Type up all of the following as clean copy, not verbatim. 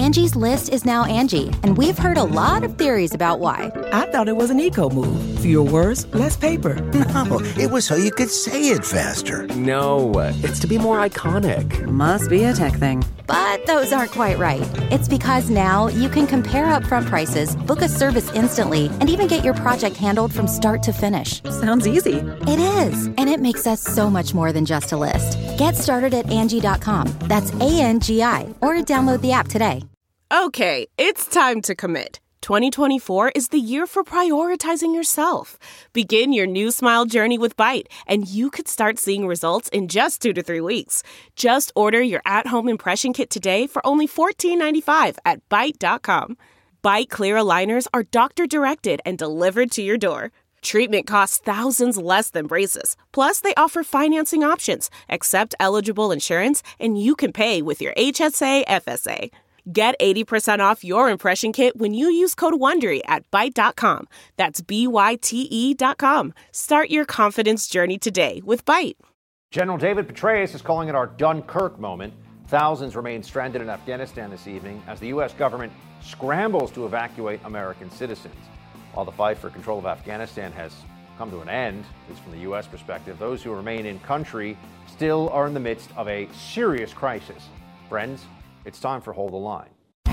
Angie's List is now Angie, and we've heard a lot of theories about why. I thought it was an eco move. Fewer words, less paper. No, it was so you could say it faster. No, it's to be more iconic. Must be a tech thing. But those aren't quite right. It's because now you can compare upfront prices, book a service instantly, and even get your project handled from start to finish. Sounds easy. It is, and it makes us so much more than just a list. Get started at Angie.com. That's ANGI, or download the app today. Okay, it's time to commit. 2024 is the year for prioritizing yourself. Begin your new smile journey with Byte, and you could start seeing results in just 2 to 3 weeks. Just order your at-home impression kit today for only $14.95 at Byte.com. Byte Clear aligners are doctor-directed and delivered to your door. Treatment costs thousands less than braces. Plus, they offer financing options, accept eligible insurance, and you can pay with your HSA FSA. Get 80% off your impression kit when you use code WONDERY at Byte.com. That's BYTE.com. Start your confidence journey today with Byte. General David Petraeus is calling it our Dunkirk moment. Thousands remain stranded in Afghanistan this evening as the U.S. government scrambles to evacuate American citizens. While the fight for control of Afghanistan has come to an end, at least from the U.S. perspective, those who remain in country still are in the midst of a serious crisis. Friends, it's time for Hold the Line.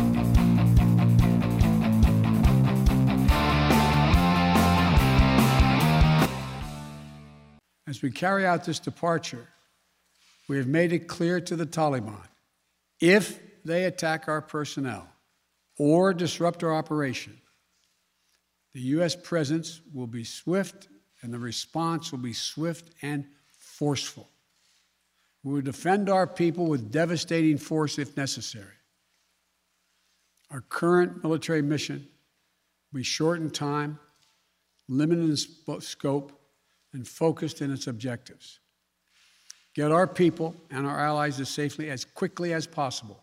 As we carry out this departure, we have made it clear to the Taliban, if they attack our personnel or disrupt our operation, the U.S. presence will be swift and the response will be swift and forceful. We will defend our people with devastating force if necessary. Our current military mission will be short in time, limited in scope, and focused in its objectives. Get our people and our allies as safely as quickly as possible.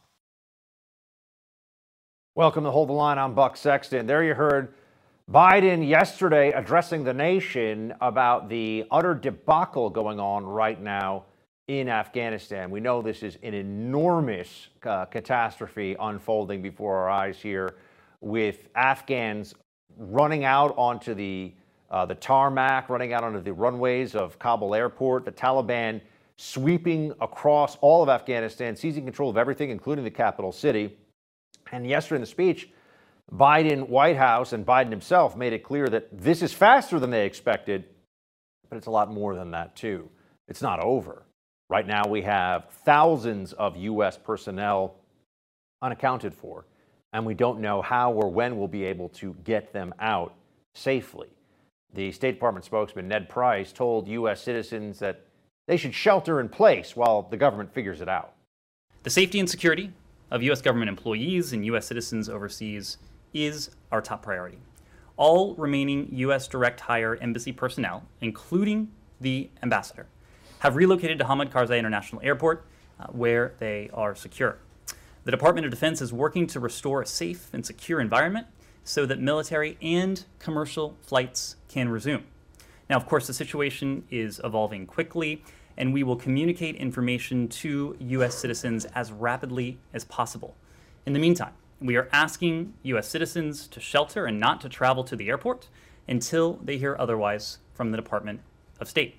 Welcome to Hold the Line. I'm Buck Sexton. There you heard Biden yesterday addressing the nation about the utter debacle going on right now in Afghanistan. We know this is an enormous catastrophe unfolding before our eyes here, with Afghans running out onto the tarmac, running out onto the runways of Kabul airport, the Taliban sweeping across all of Afghanistan, seizing control of everything, including the capital city. And yesterday in the speech, Biden, White House, and Biden himself made it clear that this is faster than they expected, but it's a lot more than that, too. It's not over. Right now, we have thousands of U.S. personnel unaccounted for, and we don't know how or when we'll be able to get them out safely. The State Department spokesman, Ned Price, told U.S. citizens that they should shelter in place while the government figures it out. The safety and security of U.S. government employees and U.S. citizens overseas is our top priority. All remaining U.S. direct hire embassy personnel, including the ambassador, have relocated to Hamid Karzai International Airport, where they are secure. The Department of Defense is working to restore a safe and secure environment so that military and commercial flights can resume. Now, of course, the situation is evolving quickly, and we will communicate information to U.S. citizens as rapidly as possible. In the meantime, we are asking U.S. citizens to shelter and not to travel to the airport until they hear otherwise from the Department of State.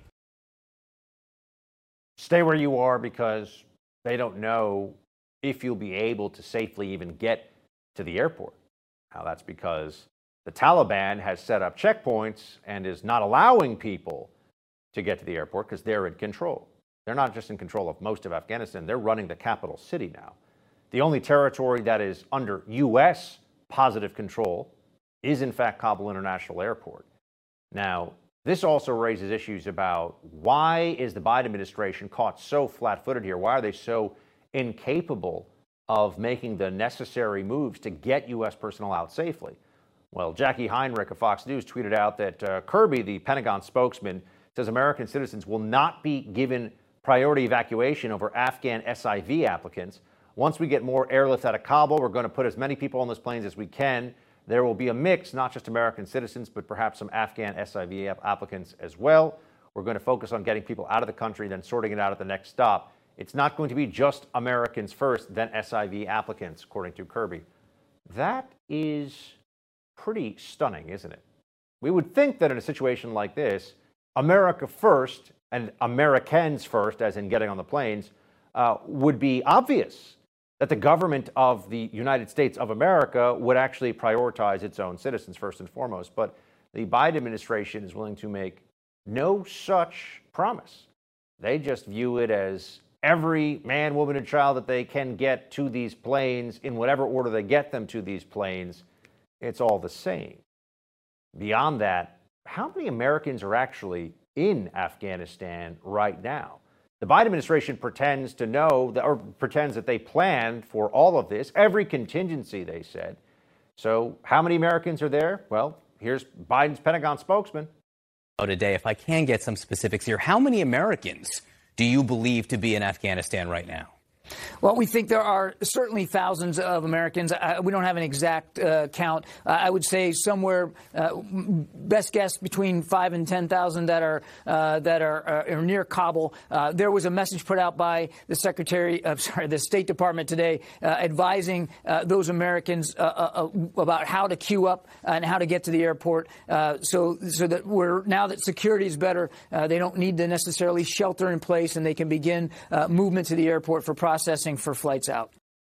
Stay where you are because they don't know if you'll be able to safely even get to the airport. Now, that's because the Taliban has set up checkpoints and is not allowing people to get to the airport because they're in control. They're not just in control of most of Afghanistan, they're running the capital city now. The only territory that is under U.S. positive control is, in fact, Kabul International Airport. Now, this also raises issues about why is the Biden administration caught so flat-footed here? Why are they so incapable of making the necessary moves to get U.S. personnel out safely? Well, Jackie Heinrich of Fox News tweeted out that Kirby, the Pentagon spokesman, says American citizens will not be given priority evacuation over Afghan SIV applicants. Once we get more airlift out of Kabul, we're going to put as many people on those planes as we can. There will be a mix, not just American citizens, but perhaps some Afghan SIV applicants as well. We're going to focus on getting people out of the country, then sorting it out at the next stop It's not going to be just Americans first, then SIV applicants, according to Kirby. That is pretty stunning, isn't it? We would think that in a situation like this, America first and Americans first, as in getting on the planes, would be obvious, that the government of the United States of America would actually prioritize its own citizens first and foremost. But the Biden administration is willing to make no such promise. They just view it as every man, woman, and child that they can get to these planes, in whatever order they get them to these planes, it's all the same. Beyond that, how many Americans are actually in Afghanistan right now? The Biden administration pretends to know, or pretends that they planned for all of this, every contingency, they said. So how many Americans are there? Well, here's Biden's Pentagon spokesman. Today, if I can get some specifics here, how many Americans do you believe to be in Afghanistan right now? Well, we think there are certainly thousands of Americans. We don't have an exact count. I would say somewhere, best guess, between 5,000 and 10,000 that are near Kabul. There was a message put out by the the State Department today, advising those Americans about how to queue up and how to get to the airport. So that now that security is better, they don't need to necessarily shelter in place, and they can begin movement to the airport for processing for flights out.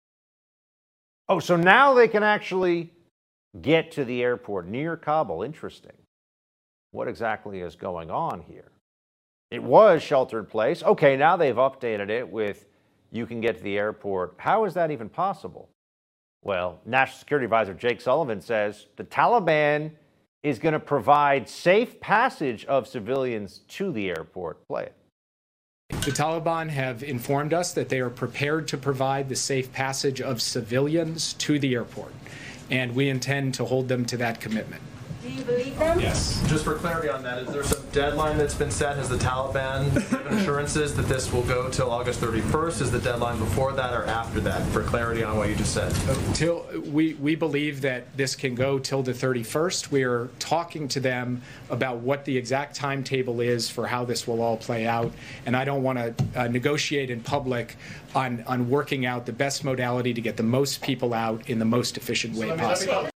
Oh, so now they can actually get to the airport near Kabul. Interesting. What exactly is going on here? It was shelter in place. Okay, now they've updated it with you can get to the airport. How is that even possible? Well, National Security Advisor Jake Sullivan says the Taliban is going to provide safe passage of civilians to the airport. Play it. The Taliban have informed us that they are prepared to provide the safe passage of civilians to the airport, and we intend to hold them to that commitment. Do you believe them? Yes. Just for clarity on that, is there some deadline that's been set? Has the Taliban given assurances that this will go till August 31st? Is the deadline before that or after that? For clarity on what you just said. We believe that this can go till the 31st. We are talking to them about what the exact timetable is for how this will all play out, and I don't want to negotiate in public on working out the best modality to get the most people out in the most efficient way possible.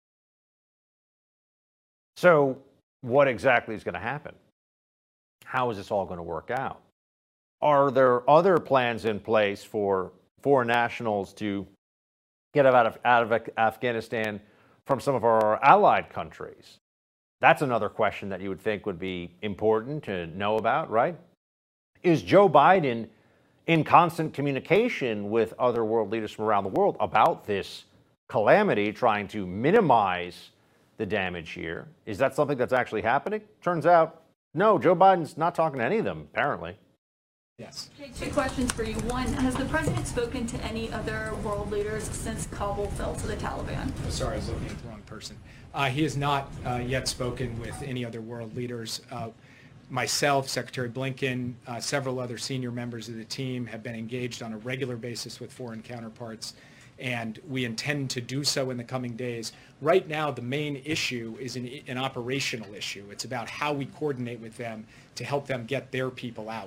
So what exactly is going to happen? How is this all going to work out? Are there other plans in place for foreign nationals to get out of Afghanistan from some of our allied countries? That's another question that you would think would be important to know about, right? Is Joe Biden in constant communication with other world leaders from around the world about this calamity, trying to minimize the damage here? Is that something that's actually happening? Turns out, no, Joe Biden's not talking to any of them, apparently. Yes. Okay, two questions for you. One, has the president spoken to any other world leaders since Kabul fell to the Taliban? Sorry, I was looking at the wrong person. He has not yet spoken with any other world leaders. Myself, Secretary Blinken, several other senior members of the team have been engaged on a regular basis with foreign counterparts, and we intend to do so in the coming days. Right now, the main issue is an operational issue. It's about how we coordinate with them to help them get their people out.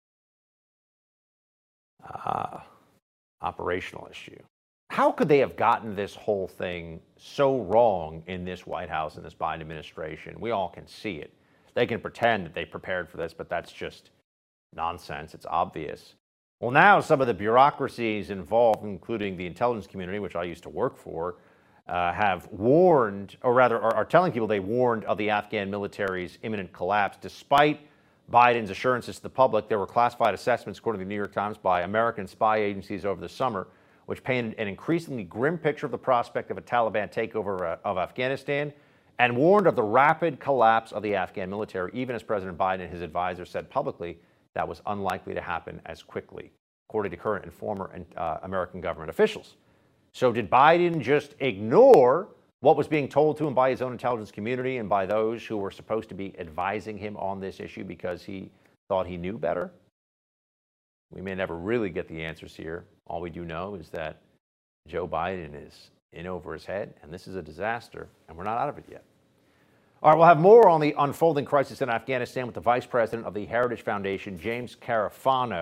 Operational issue. How could they have gotten this whole thing so wrong in this White House and this Biden administration? We all can see it. They can pretend that they prepared for this, but that's just nonsense. It's obvious. Well, now some of the bureaucracies involved, including the intelligence community, which I used to work for, have warned, or rather are telling people they warned of the Afghan military's imminent collapse. Despite Biden's assurances to the public, there were classified assessments, according to the New York Times, by American spy agencies over the summer, which painted an increasingly grim picture of the prospect of a Taliban takeover of Afghanistan, and warned of the rapid collapse of the Afghan military, even as President Biden and his advisors said publicly that was unlikely to happen as quickly, according to current and former American government officials. So did Biden just ignore what was being told to him by his own intelligence community and by those who were supposed to be advising him on this issue because he thought he knew better? We may never really get the answers here. All we do know is that Joe Biden is in over his head, and this is a disaster, and we're not out of it yet. All right, we'll have more on the unfolding crisis in Afghanistan with the Vice President of the Heritage Foundation, James Carafano,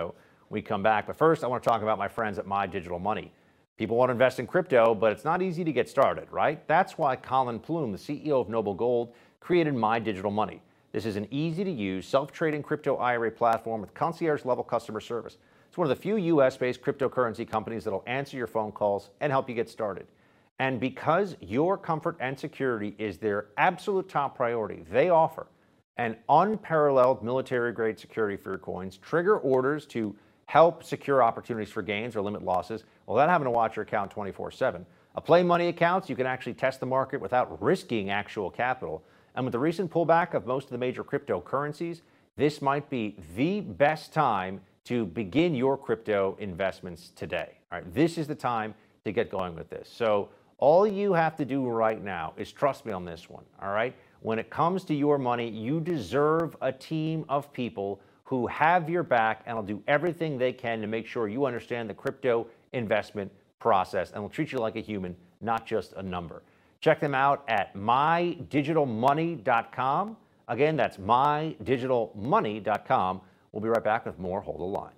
we come back. But first, I want to talk about my friends at My Digital Money. People want to invest in crypto, but it's not easy to get started, right? That's why Colin Plume, the CEO of Noble Gold, created My Digital Money. This is an easy-to-use, self-trading crypto IRA platform with concierge-level customer service. It's one of the few U.S.-based cryptocurrency companies that will answer your phone calls and help you get started. And because your comfort and security is their absolute top priority, they offer an unparalleled military-grade security for your coins, trigger orders to help secure opportunities for gains or limit losses without having to watch your account 24/7. A Play Money account, you can actually test the market without risking actual capital. And with the recent pullback of most of the major cryptocurrencies, this might be the best time to begin your crypto investments today. All right, this is the time to get going with this. So all you have to do right now is trust me on this one, all right? When it comes to your money, you deserve a team of people who have your back and will do everything they can to make sure you understand the crypto investment process and will treat you like a human, not just a number. Check them out at mydigitalmoney.com. Again, that's mydigitalmoney.com. We'll be right back with more Hold the Line.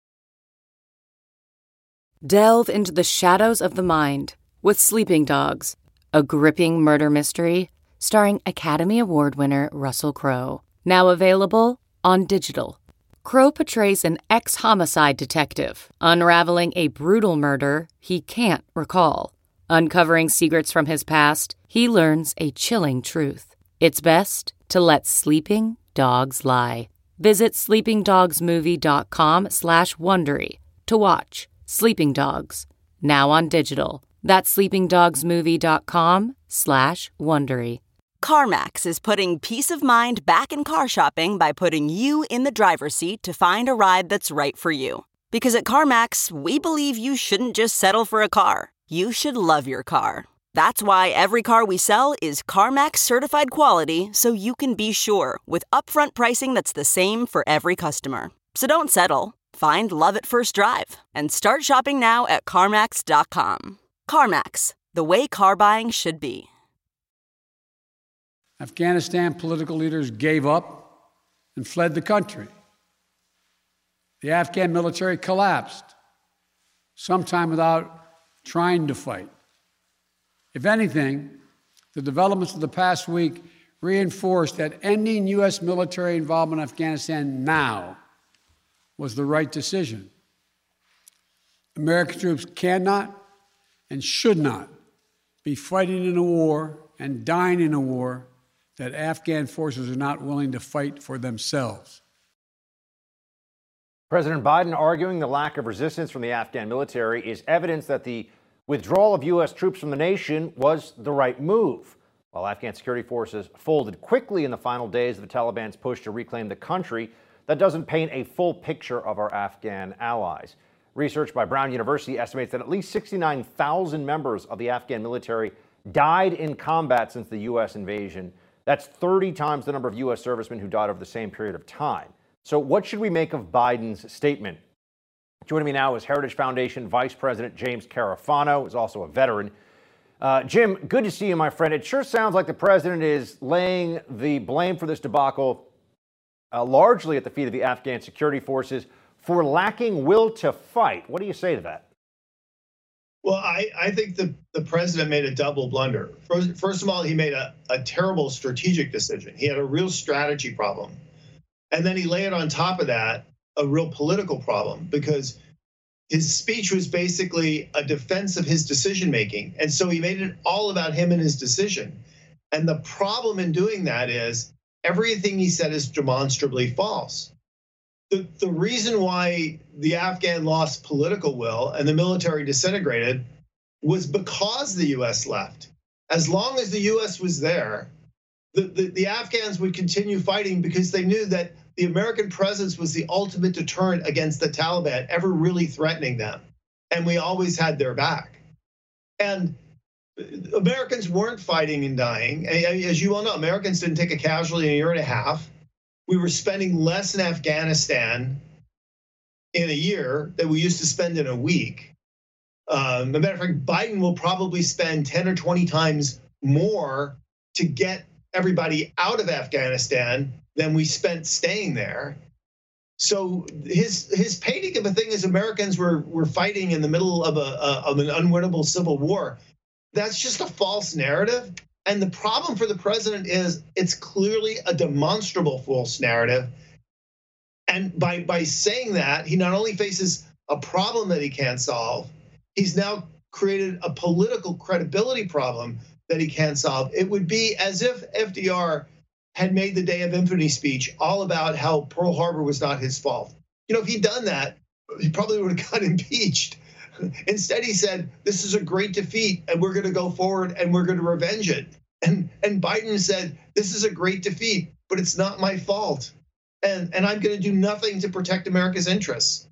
Delve into the shadows of the mind with Sleeping Dogs, a gripping murder mystery starring Academy Award winner Russell Crowe. Now available on digital. Crowe portrays an ex-homicide detective unraveling a brutal murder he can't recall. Uncovering secrets from his past, he learns a chilling truth. It's best to let sleeping dogs lie. Visit sleepingdogsmovie.com/Wondery to watch Sleeping Dogs, now on digital. That's sleepingdogsmovie.com/Wondery. CarMax is putting peace of mind back in car shopping by putting you in the driver's seat to find a ride that's right for you. Because at CarMax, we believe you shouldn't just settle for a car. You should love your car. That's why every car we sell is CarMax certified quality, so you can be sure with upfront pricing that's the same for every customer. So don't settle. Find love at first drive and start shopping now at CarMax.com. CarMax, the way car buying should be. Afghanistan political leaders gave up and fled the country. The Afghan military collapsed, sometime without trying to fight. If anything, the developments of the past week reinforced that ending U.S. military involvement in Afghanistan now was the right decision. American troops cannot and should not be fighting in a war and dying in a war that Afghan forces are not willing to fight for themselves. President Biden arguing the lack of resistance from the Afghan military is evidence that the withdrawal of U.S. troops from the nation was the right move. While Afghan security forces folded quickly in the final days of the Taliban's push to reclaim the country, that doesn't paint a full picture of our Afghan allies. Research by Brown University estimates that at least 69,000 members of the Afghan military died in combat since the U.S. invasion. That's 30 times the number of U.S. servicemen who died over the same period of time. So what should we make of Biden's statement? Joining me now is Heritage Foundation Vice President James Carafano, who's also a veteran. Jim, good to see you, my friend. It sure sounds like the president is laying the blame for this debacle largely at the feet of the Afghan security forces for lacking will to fight. What do you say to that? Well, I think the president made a double blunder. First of all, he made a terrible strategic decision. He had a real strategy problem. And then he layered on top of that a real political problem because his speech was basically a defense of his decision making. And so he made it all about him and his decision. And the problem in doing that is everything he said is demonstrably false. The reason why the Afghan lost political will and the military disintegrated was because the U.S. left. As long as the U.S. was there, the Afghans would continue fighting because they knew that the American presence was the ultimate deterrent against the Taliban ever really threatening them. And we always had their back. And Americans weren't fighting and dying. As you all know, Americans didn't take a casualty in a year and a half. We were spending less in Afghanistan in a year than we used to spend in a week. As a matter of fact, Biden will probably spend 10 or 20 times more to get everybody out of Afghanistan than we spent staying there. So his painting of a thing as Americans were fighting in the middle of an unwinnable civil war, that's just a false narrative. And the problem for the president is it's clearly a demonstrable false narrative. And by saying that, he not only faces a problem that he can't solve, he's now created a political credibility problem that he can't solve. It would be as if FDR had made the Day of Infamy speech all about how Pearl Harbor was not his fault. You know, if he'd done that, he probably would have got impeached. Instead, he said, this is a great defeat and we're going to go forward and we're going to revenge it. And Biden said, this is a great defeat, but it's not my fault. And I'm going to do nothing to protect America's interests.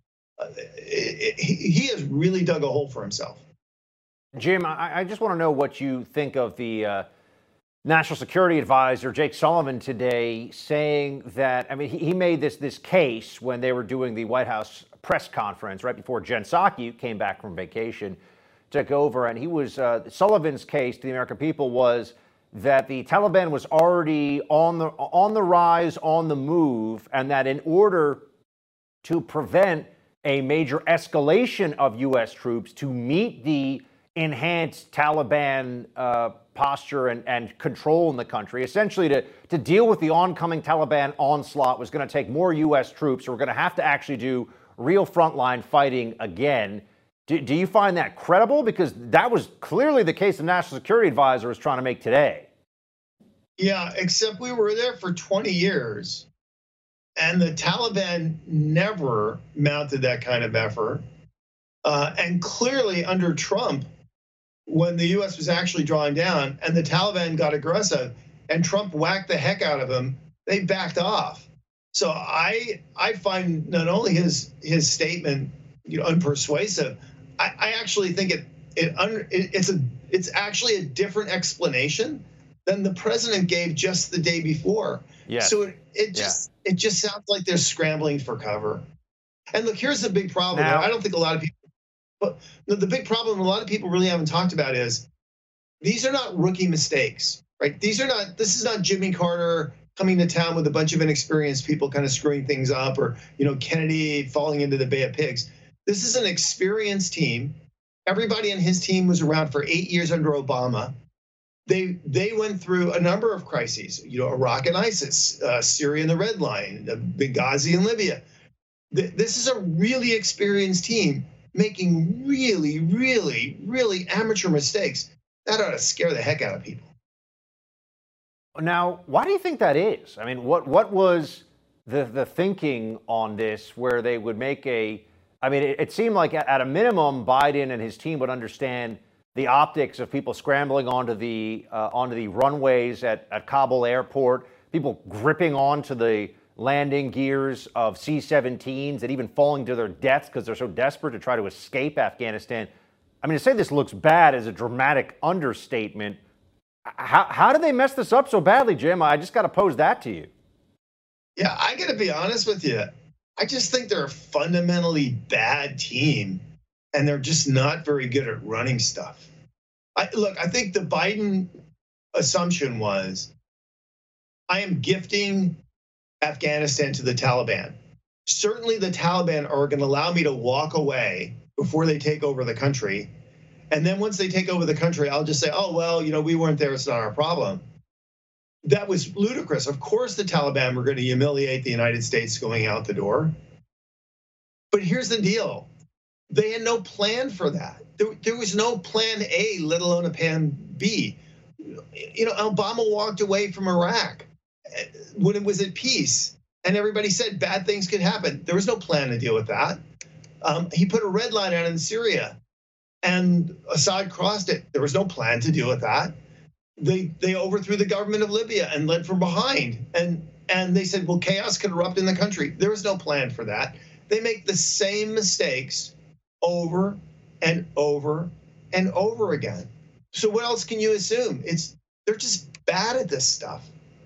He has really dug a hole for himself. Jim, I just want to know what you think of the National Security Advisor, Jake Sullivan, today saying that, I mean, he made this case when they were doing the White House press conference right before Jen Psaki came back from vacation, took over, and he was, Sullivan's case to the American people was that the Taliban was already on the rise, on the move, and that in order to prevent a major escalation of U.S. troops to meet the enhanced Taliban posture and control in the country, essentially to deal with the oncoming Taliban onslaught was going to take more U.S. troops. We're going to have to actually do real frontline fighting again. Do you find that credible? Because that was clearly the case the National Security Advisor was trying to make today. Yeah, except we were there for 20 years, and the Taliban never mounted that kind of effort. And clearly under Trump, when the U.S. was actually drawing down and the Taliban got aggressive and Trump whacked the heck out of them, they backed off. So I find not only his statement unpersuasive, I actually think it's actually a different explanation than the president gave just the day before. Yes. So it just sounds like they're scrambling for cover. And look, here's the big problem. I don't think a lot of people. But the big problem a lot of people really haven't talked about is these are not rookie mistakes, right? This is not Jimmy Carter coming to town with a bunch of inexperienced people kind of screwing things up, or Kennedy falling into the Bay of Pigs. This is an experienced team. Everybody in his team was around for 8 years under Obama. They went through a number of crises, Iraq and ISIS, Syria and the Red Line, Benghazi and Libya. This is a really experienced team making really, really, really amateur mistakes. That ought to scare the heck out of people. Now, why do you think that is? I mean, what was the thinking on this where they would make it seemed like at a minimum, Biden and his team would understand the optics of people scrambling onto the runways at Kabul airport, people gripping onto the landing gears of C-17s and even falling to their deaths because they're so desperate to try to escape Afghanistan. I mean, to say this looks bad is a dramatic understatement. How did they mess this up so badly, Jim? I just got to pose that to you. Yeah, I got to be honest with you. I just think they're a fundamentally bad team, and they're just not very good at running stuff. I think the Biden assumption was, I am gifting Afghanistan to the Taliban. Certainly the Taliban are going to allow me to walk away before they take over the country. And then once they take over the country, I'll just say, oh, well, we weren't there. It's not our problem. That was ludicrous. Of course, the Taliban were going to humiliate the United States going out the door. But here's the deal. They had no plan for that. There was no plan A, let alone a plan B. Obama walked away from Iraq when it was at peace, and everybody said bad things could happen. There was no plan to deal with that. He put a red line out in Syria, and Assad crossed it. There was no plan to deal with that. They overthrew the government of Libya and led from behind, and they said, well, chaos could erupt in the country. There was no plan for that. They make the same mistakes over and over and over again. So what else can you assume? They're just bad at this stuff.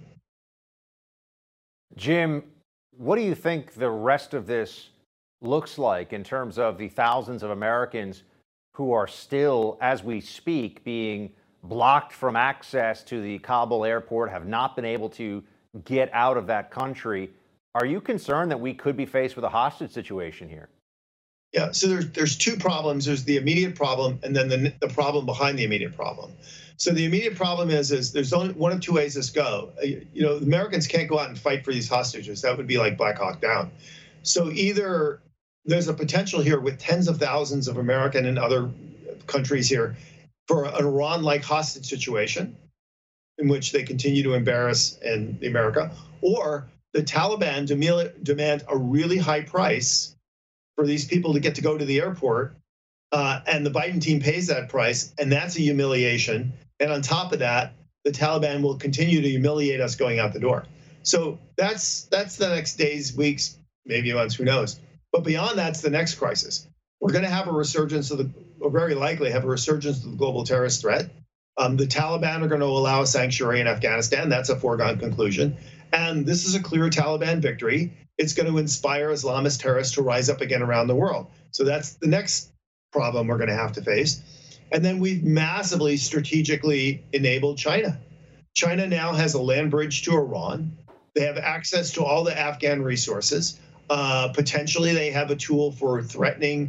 Jim, what do you think the rest of this looks like in terms of the thousands of Americans who are still, as we speak, being blocked from access to the Kabul airport, have not been able to get out of that country? Are you concerned that we could be faced with a hostage situation here? Yeah, so there's two problems. There's the immediate problem and then the problem behind the immediate problem. So the immediate problem is there's only one of two ways this go. The Americans can't go out and fight for these hostages. That would be like Black Hawk Down. So either there's a potential here with tens of thousands of American and other countries here for an Iran-like hostage situation in which they continue to embarrass America, or the Taliban demand a really high price for these people to get to go to the airport, and the Biden team pays that price, and that's a humiliation. And on top of that, the Taliban will continue to humiliate us going out the door. So that's the next days, weeks, maybe months, who knows. But beyond that's the next crisis. We're going to have a resurgence or very likely have a resurgence of the global terrorist threat. The Taliban are going to allow sanctuary in Afghanistan. That's a foregone conclusion. And this is a clear Taliban victory. It's going to inspire Islamist terrorists to rise up again around the world. So that's the next problem we're going to have to face. And then we've massively strategically enabled China. China now has a land bridge to Iran. They have access to all the Afghan resources. Potentially, they have a tool for threatening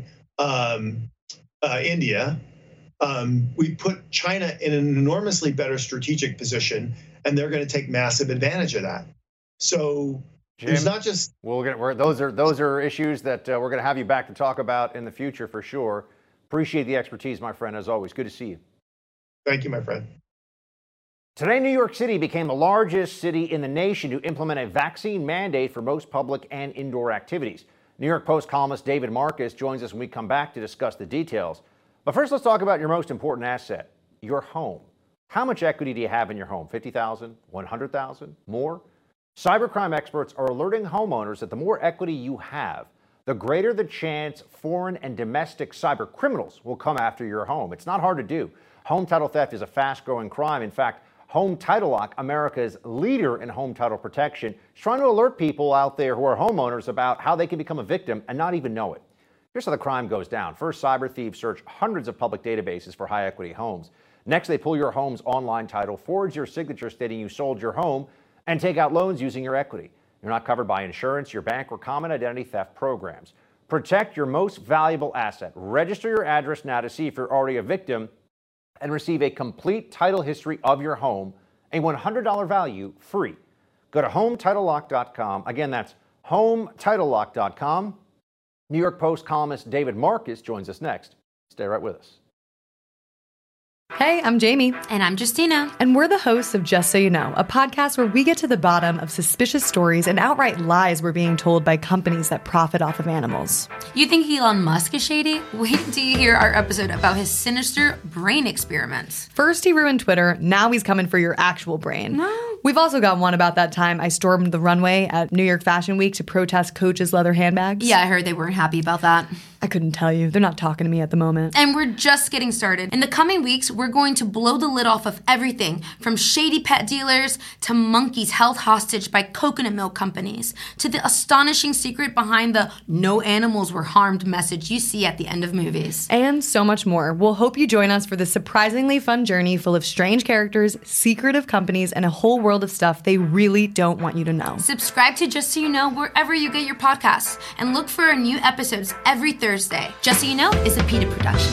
India. We put China in an enormously better strategic position, and they're going to take massive advantage of that. So Jim, it's not just those are issues that we're going to have you back to talk about in the future for sure. Appreciate the expertise, my friend, as always. Good to see you. Thank you, my friend. Today, New York City became the largest city in the nation to implement a vaccine mandate for most public and indoor activities. New York Post columnist David Marcus joins us when we come back to discuss the details. But first, let's talk about your most important asset, your home. How much equity do you have in your home? 50,000, 100,000, more? Cybercrime experts are alerting homeowners that the more equity you have, the greater the chance foreign and domestic cyber criminals will come after your home. It's not hard to do. Home title theft is a fast-growing crime. In fact, Home Title Lock, America's leader in home title protection, is trying to alert people out there who are homeowners about how they can become a victim and not even know it. Here's how the crime goes down. First, cyber thieves search hundreds of public databases for high-equity homes. Next, they pull your home's online title, forge your signature stating you sold your home, and take out loans using your equity. You're not covered by insurance, your bank, or common identity theft programs. Protect your most valuable asset. Register your address now to see if you're already a victim and receive a complete title history of your home, a $100 value free. Go to HomeTitleLock.com. Again, that's HomeTitleLock.com. New York Post columnist David Marcus joins us next. Stay right with us. Hey, I'm Jamie. And I'm Justina. And we're the hosts of Just So You Know, a podcast where we get to the bottom of suspicious stories and outright lies we're being told by companies that profit off of animals. You think Elon Musk is shady? Wait till you hear our episode about his sinister brain experiments. First he ruined Twitter, now he's coming for your actual brain. No. We've also got one about that time I stormed the runway at New York Fashion Week to protest Coach's leather handbags. Yeah, I heard they weren't happy about that. I couldn't tell you. They're not talking to me at the moment. And we're just getting started. In the coming weeks, we're going to blow the lid off of everything from shady pet dealers to monkeys held hostage by coconut milk companies to the astonishing secret behind the no animals were harmed message you see at the end of movies. And so much more. We'll hope you join us for this surprisingly fun journey full of strange characters, secretive companies, and a whole world of stuff they really don't want you to know. Subscribe to Just So You Know wherever you get your podcasts and look for our new episodes every Thursday. Just So You Know is a PETA production.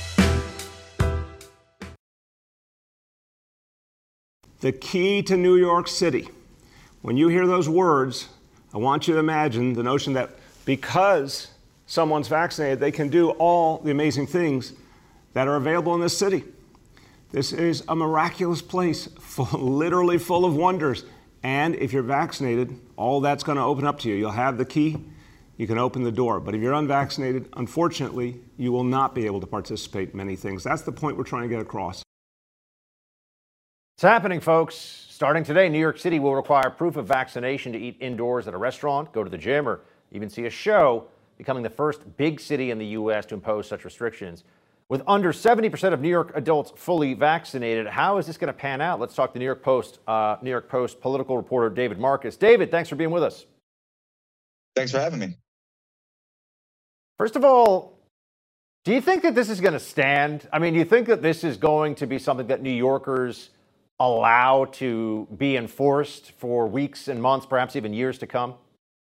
The key to New York City. When you hear those words, I want you to imagine the notion that because someone's vaccinated, they can do all the amazing things that are available in this city. This is a miraculous place, literally full of wonders. And if you're vaccinated, all that's going to open up to you. You'll have the key, you can open the door. But if you're unvaccinated, unfortunately, you will not be able to participate in many things. That's the point we're trying to get across. It's happening, folks. Starting today, New York City will require proof of vaccination to eat indoors at a restaurant, go to the gym, or even see a show, becoming the first big city in the U.S. to impose such restrictions. With under 70% of New York adults fully vaccinated, how is this going to pan out? Let's talk to New York Post political reporter David Marcus. David, thanks for being with us. Thanks for having me. First of all, do you think that this is going to stand? I mean, do you think that this is going to be something that New Yorkers allow to be enforced for weeks and months, perhaps even years to come?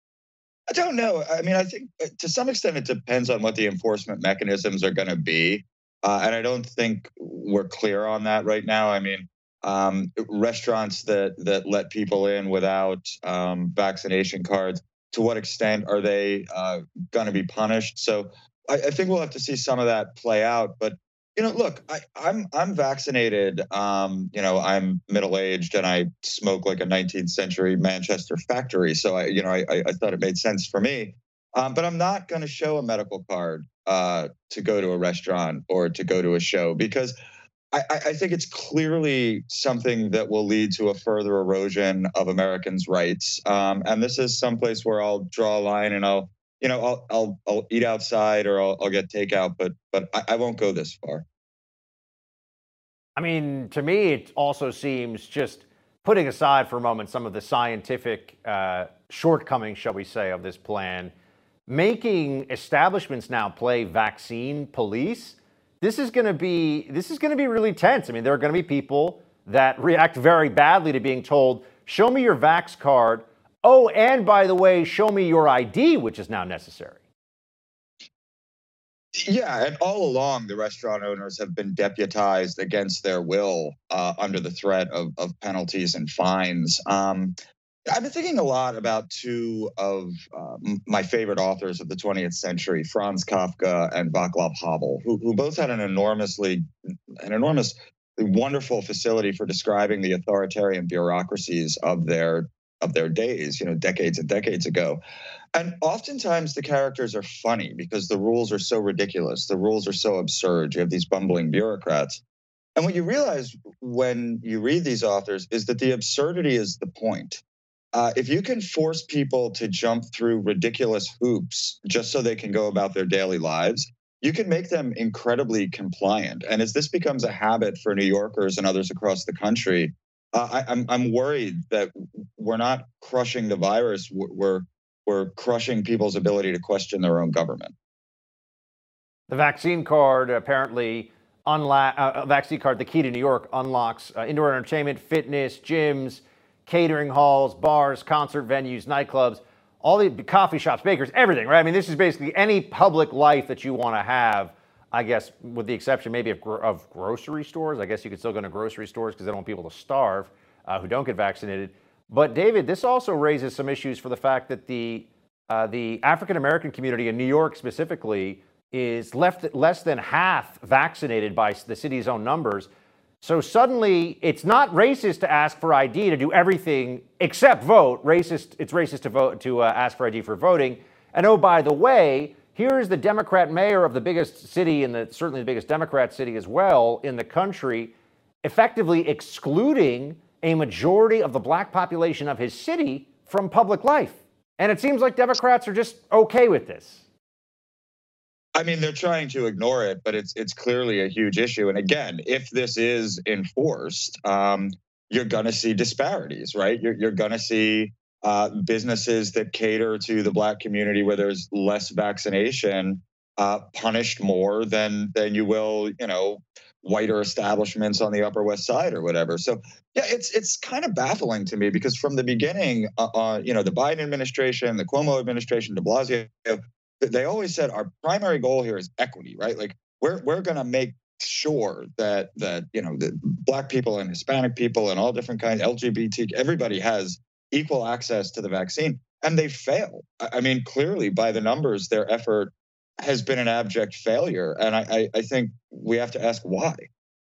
I don't know. I mean, I think to some extent it depends on what the enforcement mechanisms are going to be. And I don't think we're clear on that right now. I mean, restaurants that let people in without vaccination cards, to what extent are they going to be punished? So I think we'll have to see some of that play out. But look, I'm vaccinated. I'm middle-aged and I smoke like a 19th century Manchester factory. So I thought it made sense for me. But I'm not going to show a medical card to go to a restaurant or to go to a show, because I think it's clearly something that will lead to a further erosion of Americans' rights. And this is someplace where I'll draw a line and I'll eat outside or I'll get takeout, but I won't go this far. I mean, to me, it also seems, just putting aside for a moment some of the scientific shortcomings, shall we say, of this plan, making establishments now play vaccine police. This is going to be really tense. I mean, there are going to be people that react very badly to being told, "Show me your vax card. Oh, and by the way, show me your ID," which is now necessary. Yeah, and all along, the restaurant owners have been deputized against their will under the threat of penalties and fines. I've been thinking a lot about two of my favorite authors of the 20th century, Franz Kafka and Václav Havel, who both had an enormously wonderful facility for describing the authoritarian bureaucracies of their days, decades and decades ago. And oftentimes the characters are funny because the rules are so ridiculous. The rules are so absurd. You have these bumbling bureaucrats. And what you realize when you read these authors is that the absurdity is the point. If you can force people to jump through ridiculous hoops just so they can go about their daily lives, you can make them incredibly compliant. And as this becomes a habit for New Yorkers and others across the country, I'm worried that we're not crushing the virus. We're crushing people's ability to question their own government. The vaccine card apparently vaccine card, the key to New York, unlocks indoor entertainment, fitness, gyms, catering halls, bars, concert venues, nightclubs, all the coffee shops, bakers, everything, right? I mean, this is basically any public life that you want to have, I guess, with the exception maybe of grocery stores. I guess you could still go to grocery stores because they don't want people to starve who don't get vaccinated. But David, this also raises some issues for the fact that the African-American community in New York specifically is less than half vaccinated by the city's own numbers. So suddenly it's not racist to ask for ID to do everything except vote. It's racist to vote to ask for ID for voting. And oh, by the way, here's the Democrat mayor of the biggest city and certainly the biggest Democrat city as well in the country, effectively excluding a majority of the black population of his city from public life. And it seems like Democrats are just okay with this. I mean, they're trying to ignore it, but it's clearly a huge issue. And again, if this is enforced, you're going to see disparities, right? You're going to see businesses that cater to the black community where there's less vaccination punished more than you will, whiter establishments on the Upper West Side or whatever. So yeah, it's kind of baffling to me because from the beginning, the Biden administration, the Cuomo administration, de Blasio, they always said our primary goal here is equity, right? Like we're going to make sure that the black people and Hispanic people and all different kinds, LGBT, everybody has equal access to the vaccine, and they fail. I mean, clearly by the numbers, their effort has been an abject failure, and I think we have to ask why.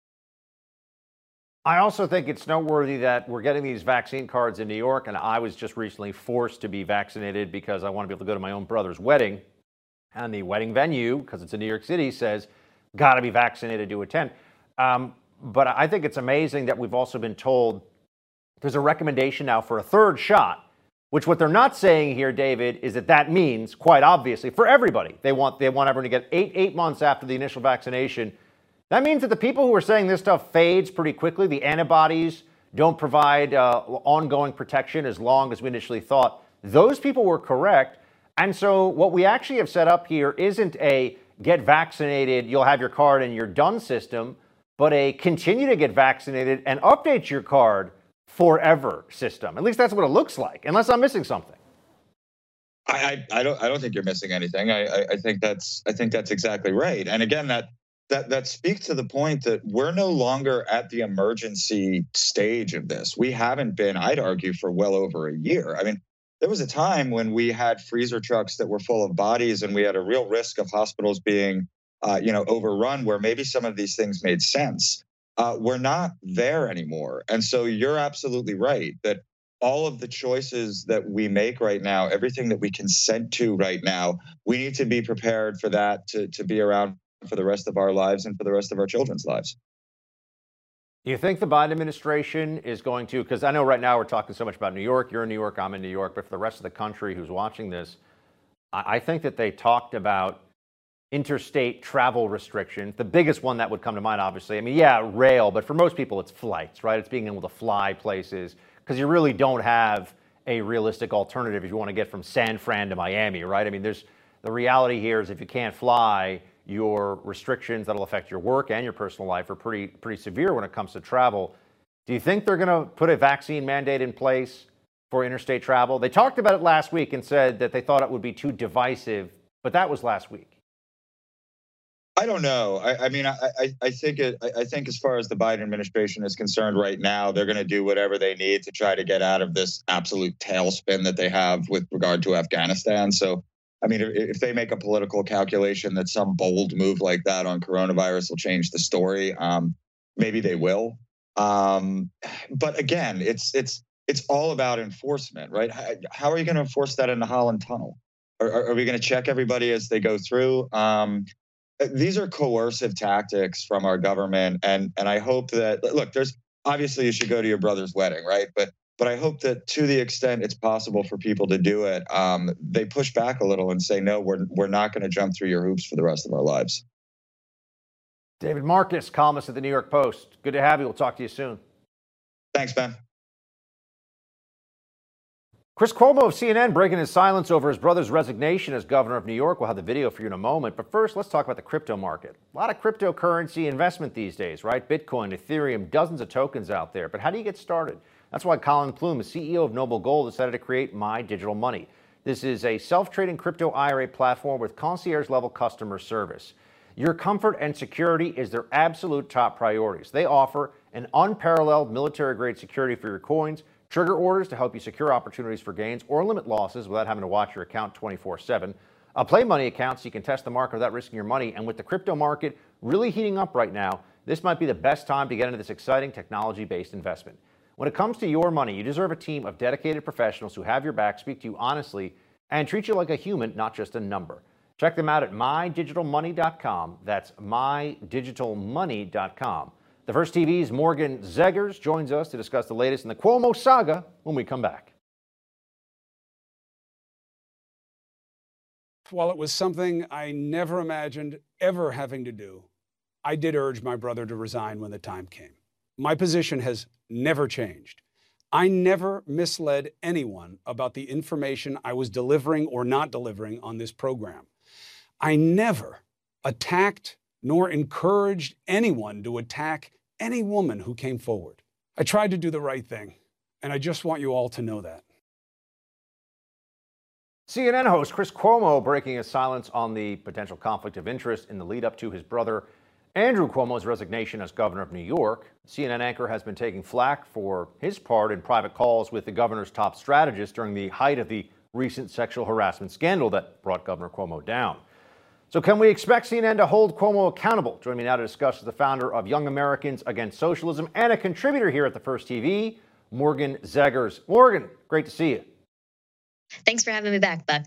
I also think it's noteworthy that we're getting these vaccine cards in New York, and I was just recently forced to be vaccinated because I want to be able to go to my own brother's wedding. And the wedding venue, because it's in New York City, says, got to be vaccinated to attend. But I think it's amazing that we've also been told there's a recommendation now for a third shot, which what they're not saying here, David, is that means, quite obviously, for everybody. They want everyone to get eight months after the initial vaccination. That means that the people who are saying this stuff fades pretty quickly. The antibodies don't provide ongoing protection as long as we initially thought. Those people were correct. And so what we actually have set up here isn't a get vaccinated, you'll have your card and you're done system, but a continue to get vaccinated and update your card forever system. At least that's what it looks like, unless I'm missing something. I don't think you're missing anything. I think that's exactly right. And again, that speaks to the point that we're no longer at the emergency stage of this. We haven't been, I'd argue, for well over a year. I mean, there was a time when we had freezer trucks that were full of bodies, and we had a real risk of hospitals being, overrun, where maybe some of these things made sense. We're not there anymore. And so you're absolutely right that all of the choices that we make right now, everything that we consent to right now, we need to be prepared for that to be around for the rest of our lives and for the rest of our children's lives. Do you think the Biden administration is going to, because I know right now we're talking so much about New York, you're in New York, I'm in New York, but for the rest of the country who's watching this, I think that they talked about interstate travel restrictions. The biggest one that would come to mind, obviously, I mean, yeah, rail, but for most people it's flights, right? It's being able to fly places, because you really don't have a realistic alternative if you want to get from San Fran to Miami, right? I mean, the reality here is if you can't fly, your restrictions that'll affect your work and your personal life are pretty severe when it comes to travel. Do you think they're going to put a vaccine mandate in place for interstate travel? They talked about it last week and said that they thought it would be too divisive, but that was last week. I don't know. I think as far as the Biden administration is concerned right now, they're going to do whatever they need to try to get out of this absolute tailspin that they have with regard to Afghanistan. So, I mean, if they make a political calculation that some bold move like that on coronavirus will change the story, maybe they will. But again, it's all about enforcement, right? How are you going to enforce that in the Holland Tunnel? Are we going to check everybody as they go through? These are coercive tactics from our government, and I hope that, look, there's obviously you should go to your brother's wedding, right? But I hope that to the extent it's possible for people to do it, they push back a little and say, no, we're not going to jump through your hoops for the rest of our lives. David Marcus, columnist at the New York Post. Good to have you. We'll talk to you soon. Thanks, Ben. Chris Cuomo of CNN breaking his silence over his brother's resignation as governor of New York. We'll have the video for you in a moment. But first, let's talk about the crypto market. A lot of cryptocurrency investment these days, right? Bitcoin, Ethereum, dozens of tokens out there. But how do you get started? That's why Colin Plume, the CEO of Noble Gold, decided to create My Digital Money. This is a self-trading crypto IRA platform with concierge-level customer service. Your comfort and security is their absolute top priorities. They offer an unparalleled military-grade security for your coins, trigger orders to help you secure opportunities for gains or limit losses without having to watch your account 24/7. A play money account so you can test the market without risking your money. And with the crypto market really heating up right now, this might be the best time to get into this exciting technology-based investment. When it comes to your money, you deserve a team of dedicated professionals who have your back, speak to you honestly, and treat you like a human, not just a number. Check them out at mydigitalmoney.com. That's mydigitalmoney.com. The First TV's Morgan Zegers joins us to discuss the latest in the Cuomo saga when we come back. While it was something I never imagined ever having to do, I did urge my brother to resign when the time came. My position has never changed. I never misled anyone about the information I was delivering or not delivering on this program. I never attacked nor encouraged anyone to attack any woman who came forward. I tried to do the right thing, and I just want you all to know that. CNN host Chris Cuomo breaking his silence on the potential conflict of interest in the lead up to his brother Andrew Cuomo's resignation as governor of New York. CNN anchor has been taking flack for his part in private calls with the governor's top strategist during the height of the recent sexual harassment scandal that brought Governor Cuomo down. So can we expect CNN to hold Cuomo accountable? Joining me now to discuss is the founder of Young Americans Against Socialism and a contributor here at the First TV, Morgan Zegers. Morgan, great to see you. Thanks for having me back, Buck.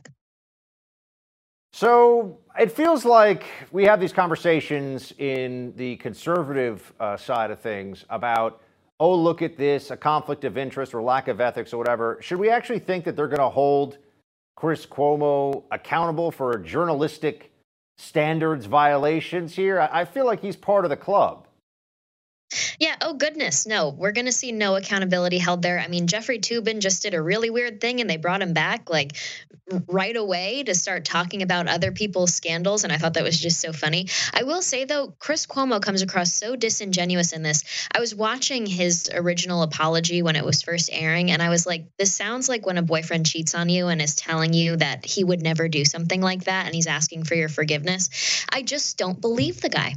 So it feels like we have these conversations in the conservative side of things about, oh, look at this, a conflict of interest or lack of ethics or whatever. Should we actually think that they're going to hold Chris Cuomo accountable for journalistic standards violations here? I feel like he's part of the club. Yeah, oh goodness, no. We're going to see no accountability held there. I mean, Jeffrey Toobin just did a really weird thing and they brought him back like right away to start talking about other people's scandals, and I thought that was just so funny. I will say, though, Chris Cuomo comes across so disingenuous in this. I was watching his original apology when it was first airing, and I was like, this sounds like when a boyfriend cheats on you and is telling you that he would never do something like that, and he's asking for your forgiveness. I just don't believe the guy.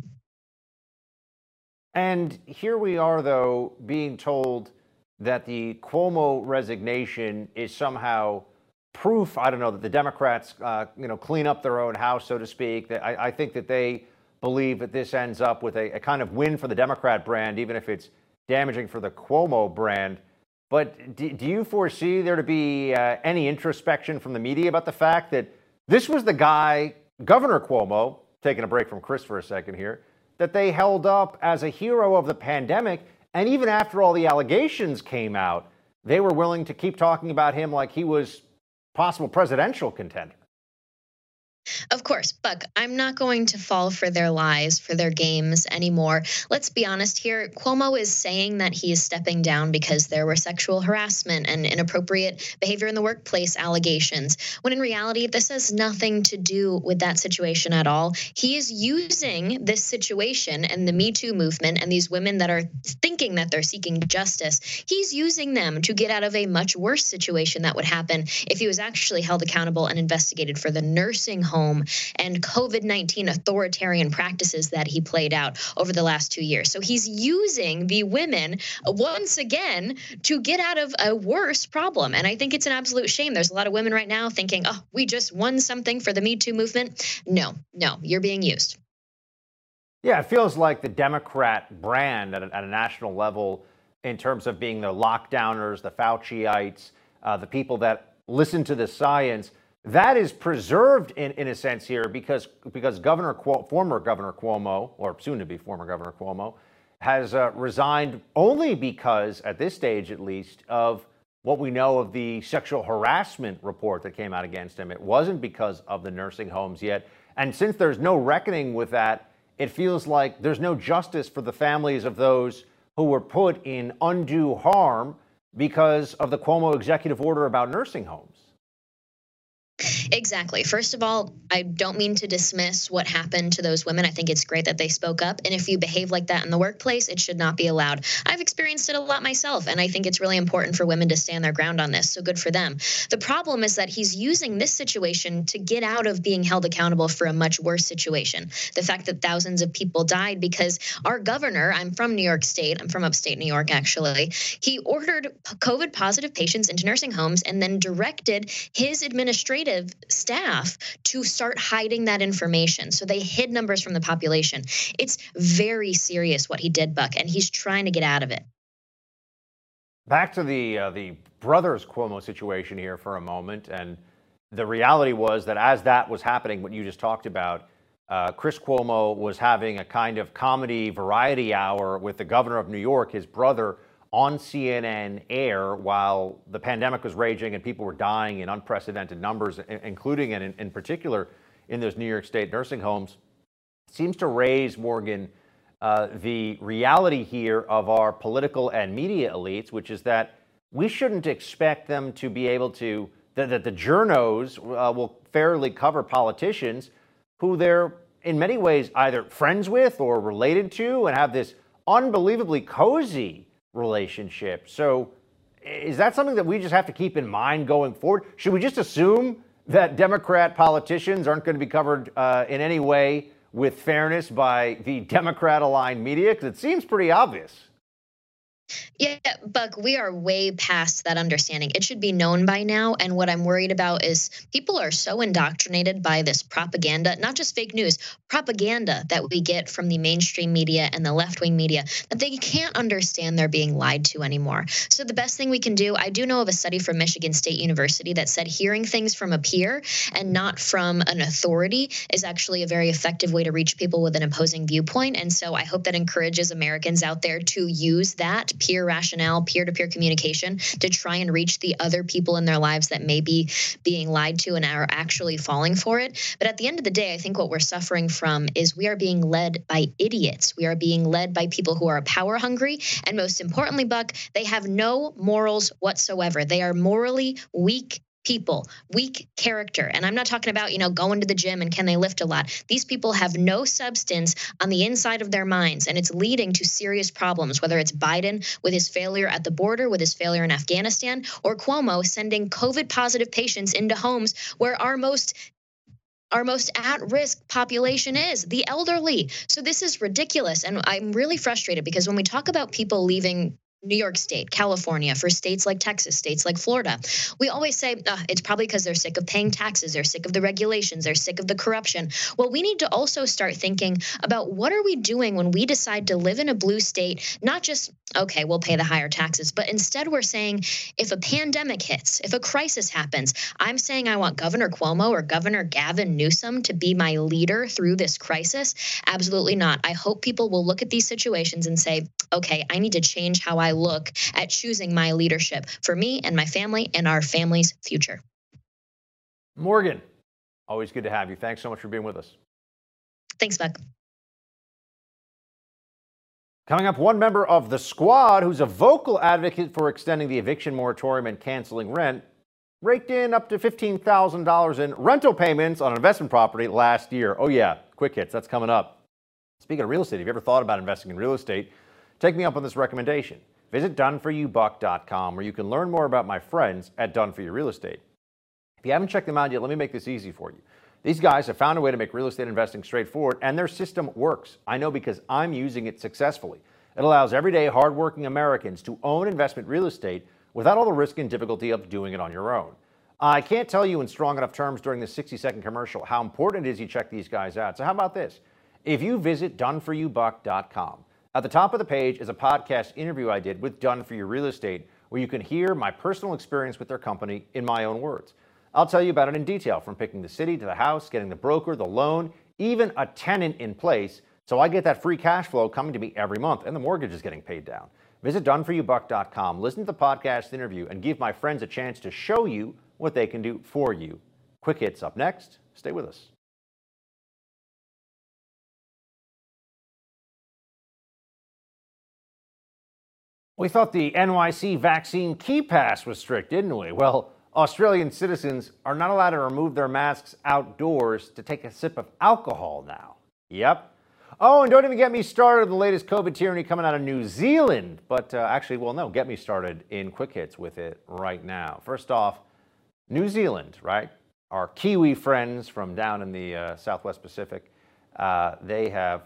And here we are, though, being told that the Cuomo resignation is somehow proof, I don't know, that the Democrats, clean up their own house, so to speak. That I think that they believe that this ends up with a kind of win for the Democrat brand, even if it's damaging for the Cuomo brand. But do you foresee there to be any introspection from the media about the fact that this was the guy, Governor Cuomo, taking a break from Chris for a second here, that they held up as a hero of the pandemic, and even after all the allegations came out, they were willing to keep talking about him like he was possible presidential contender? Of course, Buck, I'm not going to fall for their lies, for their games anymore. Let's be honest here. Cuomo is saying that he is stepping down because there were sexual harassment and inappropriate behavior in the workplace allegations, when in reality, this has nothing to do with that situation at all. He is using this situation and the Me Too movement and these women that are thinking that they're seeking justice. He's using them to get out of a much worse situation that would happen if he was actually held accountable and investigated for the nursing home and COVID-19 authoritarian practices that he played out over the last 2 years. So he's using the women once again to get out of a worse problem. And I think it's an absolute shame. There's a lot of women right now thinking, oh, we just won something for the Me Too movement. No, you're being used. Yeah, it feels like the Democrat brand at a national level in terms of being the lockdowners, the Fauciites, the people that listen to the science, that is preserved in a sense here because former Governor Cuomo, or soon to be former Governor Cuomo, has resigned only because, at this stage at least, of what we know of the sexual harassment report that came out against him. It wasn't because of the nursing homes yet. And since there's no reckoning with that, it feels like there's no justice for the families of those who were put in undue harm because of the Cuomo executive order about nursing homes. Exactly. First of all, I don't mean to dismiss what happened to those women. I think it's great that they spoke up. And if you behave like that in the workplace, it should not be allowed. I've experienced it a lot myself, and I think it's really important for women to stand their ground on this. So good for them. The problem is that he's using this situation to get out of being held accountable for a much worse situation. The fact that thousands of people died because our governor, I'm from New York State, I'm from upstate New York, actually, he ordered COVID positive patients into nursing homes and then directed his administrative staff to start hiding that information. So they hid numbers from the population. It's very serious what he did, Buck, and he's trying to get out of it. Back to the brothers Cuomo situation here for a moment. And the reality was that as that was happening, what you just talked about, Chris Cuomo was having a kind of comedy variety hour with the governor of New York, his brother, on CNN air while the pandemic was raging and people were dying in unprecedented numbers, including and in particular in those New York State nursing homes. Seems to raise, Morgan, the reality here of our political and media elites, which is that we shouldn't expect them to be able to, that the journos will fairly cover politicians who they're in many ways either friends with or related to and have this unbelievably cozy relationship. So is that something that we just have to keep in mind going forward? Should we just assume that Democrat politicians aren't going to be covered in any way with fairness by the Democrat-aligned media? Because it seems pretty obvious. Yeah, Buck, we are way past that understanding. It should be known by now. And what I'm worried about is people are so indoctrinated by this propaganda, not just fake news, propaganda that we get from the mainstream media and the left-wing media, that they can't understand they're being lied to anymore. So the best thing we can do, I do know of a study from Michigan State University that said hearing things from a peer and not from an authority is actually a very effective way to reach people with an opposing viewpoint. And so I hope that encourages Americans out there to use that peer-to-peer rationale, peer-to-peer communication to try and reach the other people in their lives that may be being lied to and are actually falling for it. But at the end of the day, I think what we're suffering from is we are being led by idiots. We are being led by people who are power hungry. And most importantly, Buck, they have no morals whatsoever. They are morally weak people, weak character. And I'm not talking about, going to the gym and can they lift a lot. These people have no substance on the inside of their minds, and it's leading to serious problems, whether it's Biden with his failure at the border, with his failure in Afghanistan, or Cuomo sending COVID-positive patients into homes where our most at-risk population is, the elderly. So this is ridiculous. And I'm really frustrated because when we talk about people leaving New York State, California, for states like Texas, states like Florida, we always say it's probably because they're sick of paying taxes, they're sick of the regulations, they're sick of the corruption. Well, we need to also start thinking about what are we doing when we decide to live in a blue state, not just, okay, we'll pay the higher taxes, but instead we're saying if a pandemic hits, if a crisis happens, I'm saying I want Governor Cuomo or Governor Gavin Newsom to be my leader through this crisis. Absolutely not. I hope people will look at these situations and say, okay, I need to change how I look at choosing my leadership for me and my family and our family's future. Morgan, always good to have you. Thanks so much for being with us. Thanks, Buck. Coming up, one member of the squad who's a vocal advocate for extending the eviction moratorium and canceling rent raked in up to $15,000 in rental payments on an investment property last year. Oh yeah, quick hits, that's coming up. Speaking of real estate, have you ever thought about investing in real estate? Take me up on this recommendation. Visit doneforyoubuck.com where you can learn more about my friends at Done For You Real Estate. If you haven't checked them out yet, let me make this easy for you. These guys have found a way to make real estate investing straightforward, and their system works. I know because I'm using it successfully. It allows everyday, hardworking Americans to own investment real estate without all the risk and difficulty of doing it on your own. I can't tell you in strong enough terms during this 60-second commercial how important it is you check these guys out. So how about this? If you visit doneforyoubuck.com, at the top of the page is a podcast interview I did with Done For You Real Estate, where you can hear my personal experience with their company in my own words. I'll tell you about it in detail, from picking the city to the house, getting the broker, the loan, even a tenant in place, so I get that free cash flow coming to me every month, and the mortgage is getting paid down. Visit doneforyoubuck.com, listen to the podcast interview, and give my friends a chance to show you what they can do for you. Quick hits up next. Stay with us. We thought the NYC vaccine key pass was strict, didn't we? Well, Australian citizens are not allowed to remove their masks outdoors to take a sip of alcohol now. Yep. Oh, and don't even get me started on the latest COVID tyranny coming out of New Zealand. But get me started in quick hits with it right now. First off, New Zealand, right? Our Kiwi friends from down in the Southwest Pacific, the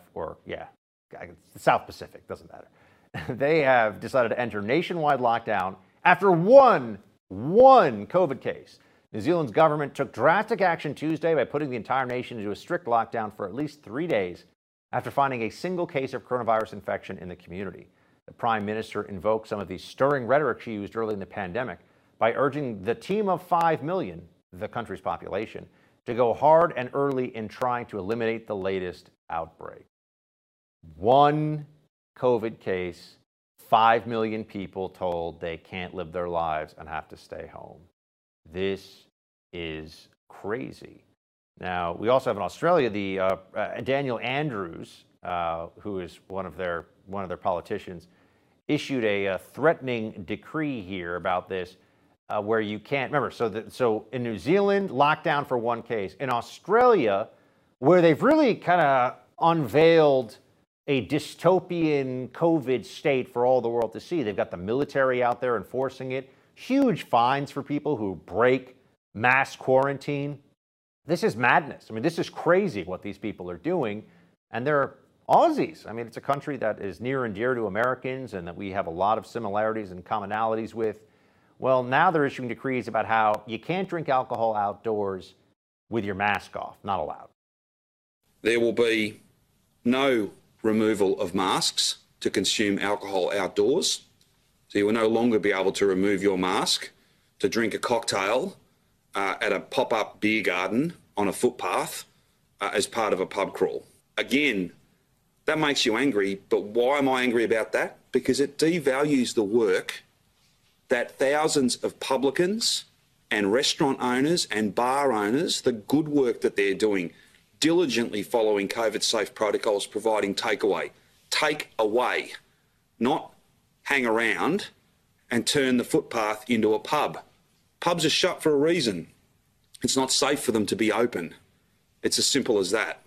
South Pacific, doesn't matter. They have decided to enter nationwide lockdown after one COVID case. New Zealand's government took drastic action Tuesday by putting the entire nation into a strict lockdown for at least 3 days after finding a single case of coronavirus infection in the community. The Prime Minister invoked some of the stirring rhetoric she used early in the pandemic by urging the team of 5 million, the country's population, to go hard and early in trying to eliminate the latest outbreak. One COVID case, 5 million people told they can't live their lives and have to stay home. This is crazy. Now, we also have in Australia Daniel Andrews, who is one of their politicians, issued a threatening decree here about this, where you can't remember. So in New Zealand, lockdown for one case. In Australia, where they've really kind of unveiled a dystopian COVID state for all the world to see. They've got the military out there enforcing it. Huge fines for people who break mass quarantine. This is madness. I mean, this is crazy what these people are doing. And they're Aussies. I mean, it's a country that is near and dear to Americans and that we have a lot of similarities and commonalities with. Well, now they're issuing decrees about how you can't drink alcohol outdoors with your mask off. Not allowed. There will be no removal of masks to consume alcohol outdoors. So you will no longer be able to remove your mask to drink a cocktail at a pop-up beer garden on a footpath as part of a pub crawl. Again, that makes you angry, but why am I angry about that? because it devalues the work that thousands of publicans and restaurant owners and bar owners, the good work that they're doing, diligently following COVID-safe protocols, providing takeaway. Take away, not hang around and turn the footpath into a pub. Pubs are shut for a reason. It's not safe for them to be open. It's as simple as that.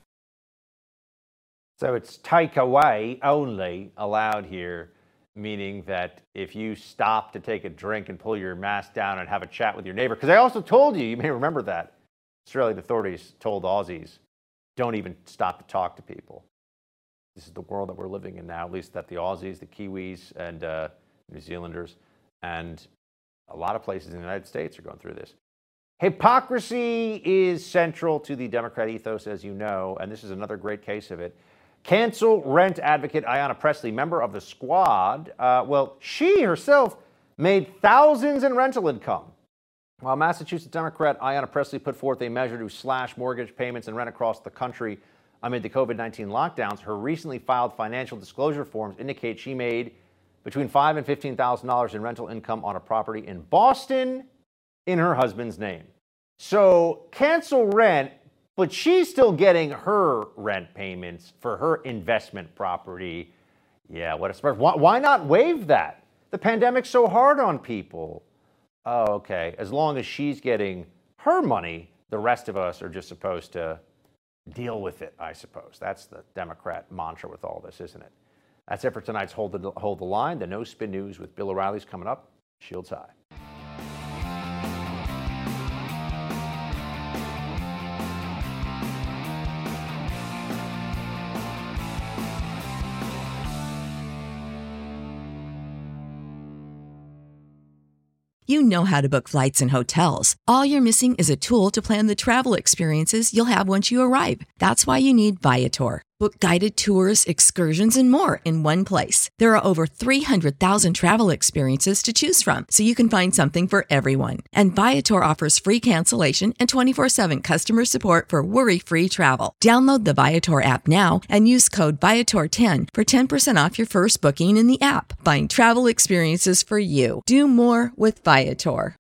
So it's takeaway only allowed here, meaning that if you stop to take a drink and pull your mask down and have a chat with your neighbor, because I also told you may remember that, Australian authorities told Aussies, don't even stop to talk to people. This is the world that we're living in now, at least that the Aussies, the Kiwis, and New Zealanders, and a lot of places in the United States are going through this. Hypocrisy is central to the Democrat ethos, as you know, and this is another great case of it. Cancel rent advocate Ayanna Pressley, member of the Squad, she herself made thousands in rental income. While Massachusetts Democrat Ayanna Pressley put forth a measure to slash mortgage payments and rent across the country amid the COVID-19 lockdowns, her recently filed financial disclosure forms indicate she made between $5,000 and $15,000 in rental income on a property in Boston in her husband's name. So cancel rent, but she's still getting her rent payments for her investment property. Yeah, what a surprise. Why not waive that? The pandemic's so hard on people. Oh, okay. As long as she's getting her money, the rest of us are just supposed to deal with it, I suppose. That's the Democrat mantra with all this, isn't it? That's it for tonight's Hold the Line. The No Spin News with Bill O'Reilly's coming up. Shields high. You know how to book flights and hotels. All you're missing is a tool to plan the travel experiences you'll have once you arrive. That's why you need Viator. Book guided tours, excursions, and more in one place. There are over 300,000 travel experiences to choose from, so you can find something for everyone. And Viator offers free cancellation and 24/7 customer support for worry-free travel. Download the Viator app now and use code Viator10 for 10% off your first booking in the app. Find travel experiences for you. Do more with Viator.